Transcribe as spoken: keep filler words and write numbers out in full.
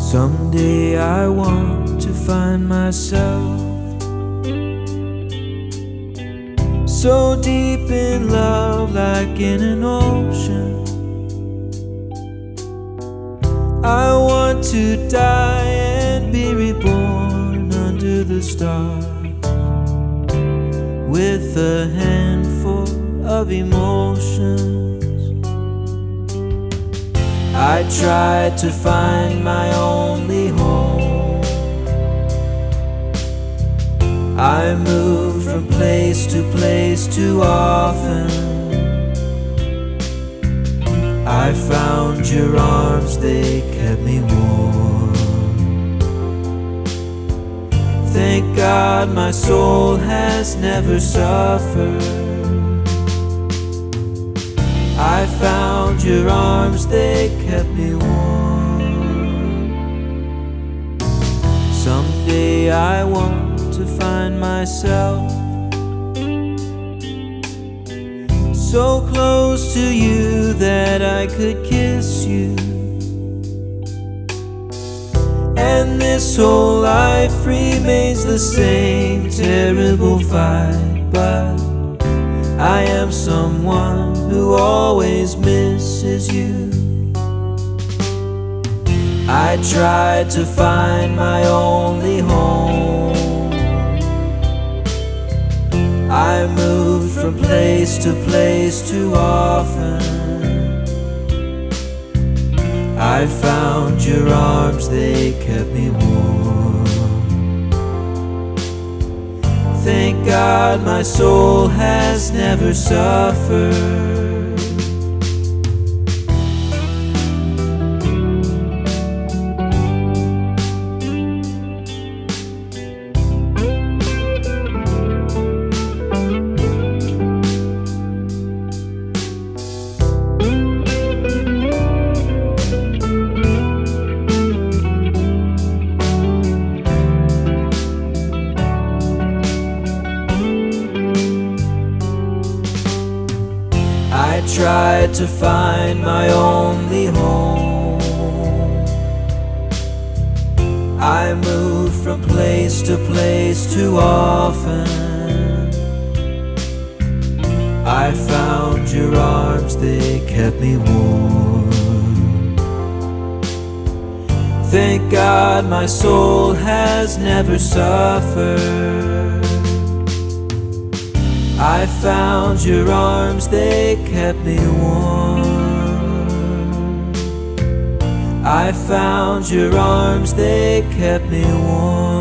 Someday I want to find myself so deep in love, like in an ocean. I want to die and be reborn under the stars, with a handful of emotions. I tried to find my only home. I moved from place to place too often. I found your arms, they kept me warm. Thank God my soul has never suffered. I found your arms, they kept me warm. Someday I want to find myself so close to you that I could kiss you, and this whole life remains the same terrible fight. But I am someone who always misses you. I tried to find my only home. I moved from place to place too often. I found your arms, they kept me warm. Thank God my soul has never suffered. I tried to find my only home. I moved from place to place too often. I found your arms, they kept me warm. Thank God my soul has never suffered. I found your arms, they kept me warm. I found your arms, they kept me warm.